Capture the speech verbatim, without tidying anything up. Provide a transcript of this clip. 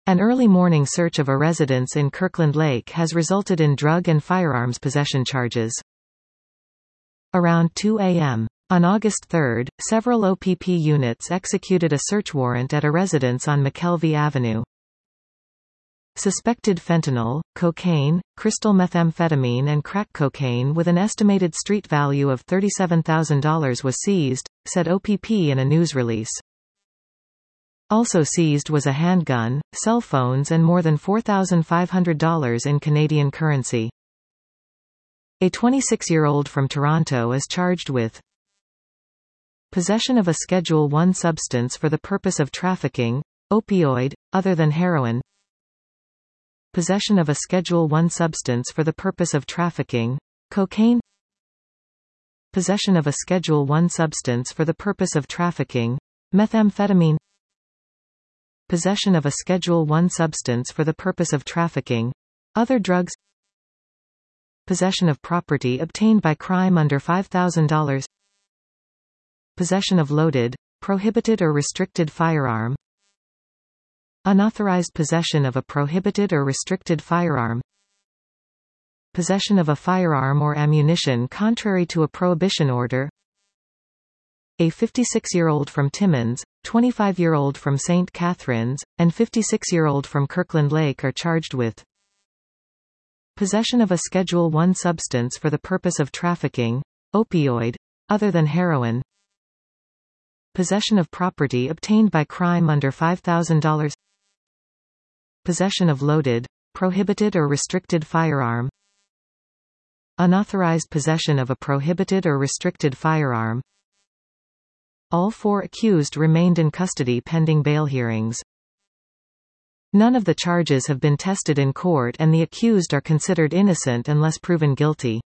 An early morning search of a residence in Kirkland Lake has resulted in drug and firearms possession charges. Around two A M on August third, several O P P units executed a search warrant at a residence on McKelvey Avenue. Suspected fentanyl, cocaine, crystal methamphetamine and crack cocaine with an estimated street value of thirty-seven thousand dollars was seized, said O P P in a news release. Also seized was a handgun, cell phones and more than four thousand five hundred dollars in Canadian currency. A twenty-six-year-old from Toronto is charged with possession of a Schedule one substance for the purpose of trafficking, opioid, other than heroin, possession of a Schedule one substance for the purpose of trafficking, cocaine, possession of a Schedule one substance for the purpose of trafficking, methamphetamine, possession of a Schedule one substance for the purpose of trafficking, other drugs, possession of property obtained by crime under five thousand dollars, possession of loaded, prohibited or restricted firearm, unauthorized possession of a prohibited or restricted firearm, possession of a firearm or ammunition contrary to a prohibition order. A fifty-six-year-old from Timmins, twenty-five-year-old from Saint Catharines, and fifty-six-year-old from Kirkland Lake are charged with possession of a Schedule one substance for the purpose of trafficking, opioid, other than heroin, possession of property obtained by crime under five thousand dollars, possession of loaded, prohibited or restricted firearm, unauthorized possession of a prohibited or restricted firearm. All four accused remained in custody pending bail hearings. None of the charges have been tested in court and the accused are considered innocent unless proven guilty.